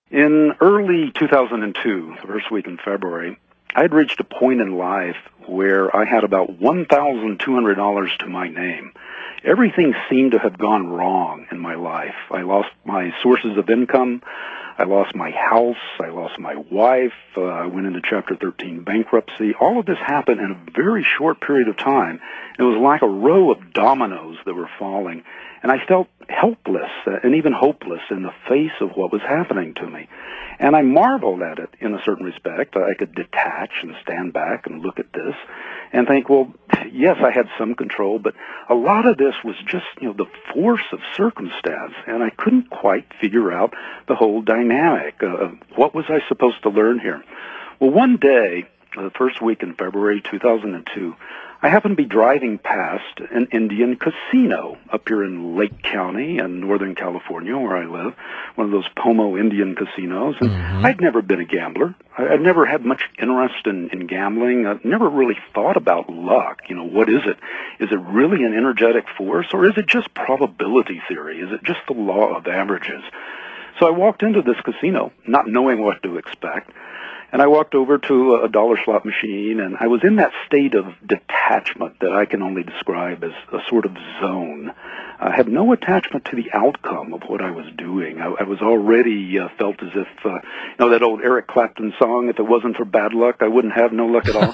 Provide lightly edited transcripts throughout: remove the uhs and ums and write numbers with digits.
In early 2002, the first week in February, I had reached a point in life where I had about $1,200 to my name. Everything seemed to have gone wrong in my life. I lost my sources of income. I lost my house. I lost my wife. I went into Chapter 13 bankruptcy. All of this happened in a very short period of time. It was like a row of dominoes that were falling. And I felt helpless and even hopeless in the face of what was happening to me. And I marveled at it in a certain respect. I could detach and stand back and look at this and think, well, yes, I had some control, but a lot of this was just, the force of circumstance, and I couldn't quite figure out the whole dynamic. What was I supposed to learn here? Well, one day, the first week in February 2002, I happened to be driving past an Indian casino up here in Lake County in Northern California, where I live, one of those Pomo Indian casinos. And I'd never been a gambler. I'd never had much interest in gambling. I've never really thought about luck. What is it? Is it really an energetic force, or is it just probability theory? Is it just the law of averages? So I walked into this casino, not knowing what to expect. And I walked over to a dollar slot machine, and I was in that state of detachment that I can only describe as a sort of zone. I had no attachment to the outcome of what I was doing. I was already felt as if, that old Eric Clapton song, if it wasn't for bad luck, I wouldn't have no luck at all.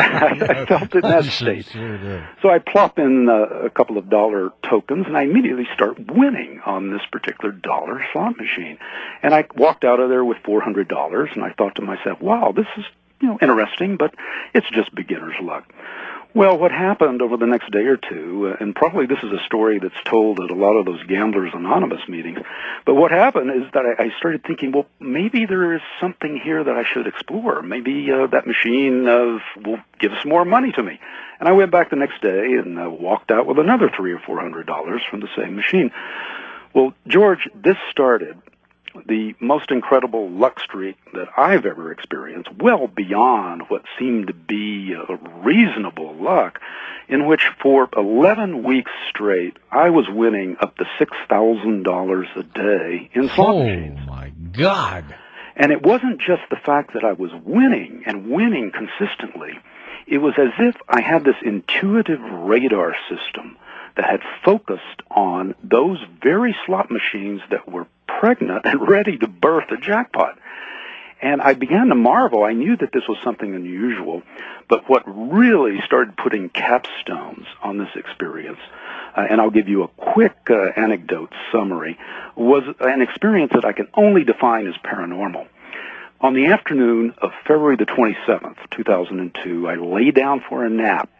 I felt in that state. So I plop in a couple of dollar tokens, and I immediately start winning on this particular dollar slot machine. And I walked out of there with $400, and I thought to myself, wow, this is, interesting, but it's just beginner's luck. Well, what happened over the next day or two, and probably this is a story that's told at a lot of those Gamblers Anonymous meetings, but what happened is that I started thinking, well, maybe there is something here that I should explore. Maybe that machine will give some more money to me. And I went back the next day and walked out with another $300 or $400 from the same machine. Well, George, this started the most incredible luck streak that I've ever experienced, well beyond what seemed to be a reasonable luck, in which for 11 weeks straight, I was winning up to $6,000 a day in slot machines. Oh, my God. And it wasn't just the fact that I was winning and winning consistently. It was as if I had this intuitive radar system that had focused on those very slot machines that were pregnant and ready to birth a jackpot. And I began to marvel. I knew that this was something unusual, but what really started putting capstones on this experience, and I'll give you a quick anecdote summary, was an experience that I can only define as paranormal. On the afternoon of February the 27th, 2002, I lay down for a nap,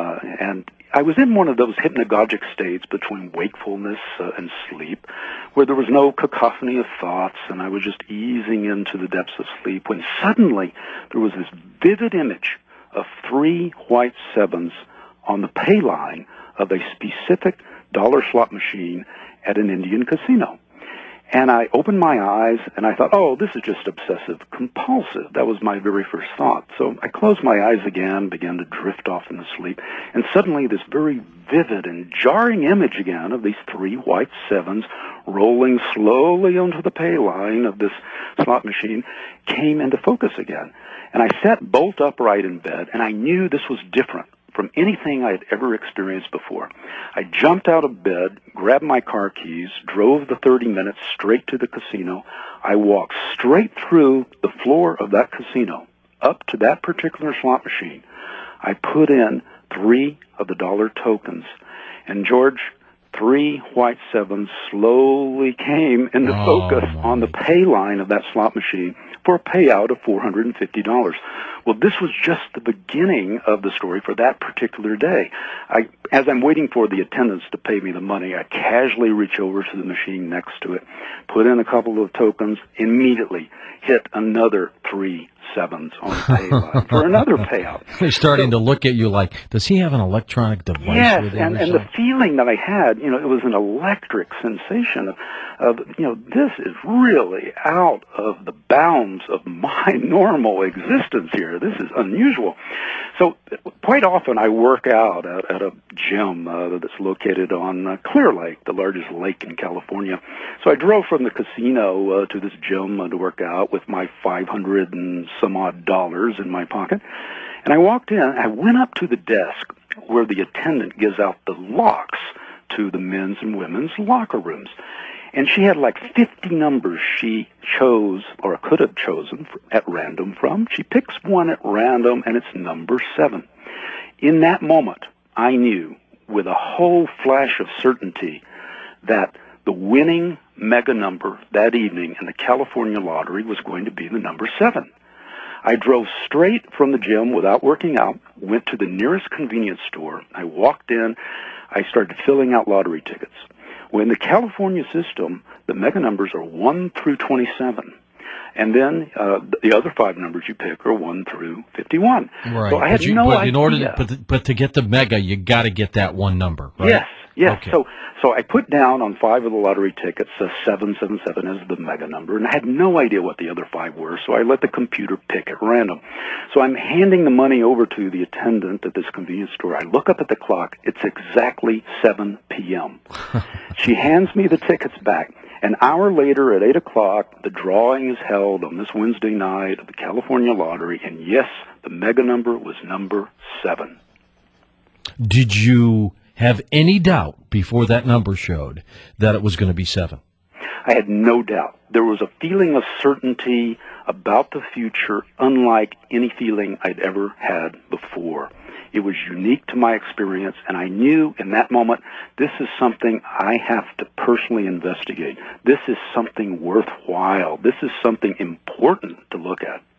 and I was in one of those hypnagogic states between wakefulness and sleep, where there was no cacophony of thoughts, and I was just easing into the depths of sleep, when suddenly there was this vivid image of 3 white sevens on the pay line of a specific dollar slot machine at an Indian casino. And I opened my eyes, and I thought, oh, this is just obsessive-compulsive. That was my very first thought. So I closed my eyes again, began to drift off into sleep, and suddenly this very vivid and jarring image again of these 3 white sevens rolling slowly onto the pay line of this slot machine came into focus again. And I sat bolt upright in bed, and I knew this was different from anything I had ever experienced before. I jumped out of bed, grabbed my car keys, drove the 30 minutes straight to the casino. I walked straight through the floor of that casino, up to that particular slot machine. I put in 3 of the dollar tokens, and George, 3 white sevens slowly came into focus on the pay line of that slot machine for a payout of $450. Well, this was just the beginning of the story for that particular day. As I'm waiting for the attendants to pay me the money, I casually reach over to the machine next to it, put in a couple of tokens, immediately hit another 3 sevens on the pay line for another payout. They're starting to look at you like, does he have an electronic device Yes, with him? and the feeling that I had, it was an electric sensation of, this is really out of the bounds of my normal existence here. This is unusual. So quite often I work out at a gym that's located on Clear Lake, the largest lake in California. So I drove from the casino to this gym to work out with my $500 and some odd dollars in my pocket. And I walked in, I went up to the desk where the attendant gives out the locks to the men's and women's locker rooms. And she had like 50 numbers she chose or could have chosen at random from. She picks one at random, and it's number 7. In that moment, I knew with a whole flash of certainty that the winning mega number that evening in the California lottery was going to be the number 7. I drove straight from the gym without working out, went to the nearest convenience store. I walked in. I started filling out lottery tickets. Well, in the California system, the mega numbers are 1 through 27. And then the other 5 numbers you pick are 1 through 51. Right. So I had no idea. In order but to get the mega, you got to get that one number, right? Yes. Okay. So I put down on 5 of the lottery tickets 777 as the mega number, and I had no idea what the other 5 were, so I let the computer pick at random. So I'm handing the money over to the attendant at this convenience store. I look up at the clock. It's exactly 7 p.m. She hands me the tickets back. An hour later at 8 o'clock, the drawing is held on this Wednesday night of the California lottery, and yes, the mega number was number 7. Did you have any doubt before that number showed that it was going to be 7? I had no doubt. There was a feeling of certainty about the future unlike any feeling I'd ever had before. It was unique to my experience, and I knew in that moment, this is something I have to personally investigate. This is something worthwhile. This is something important to look at.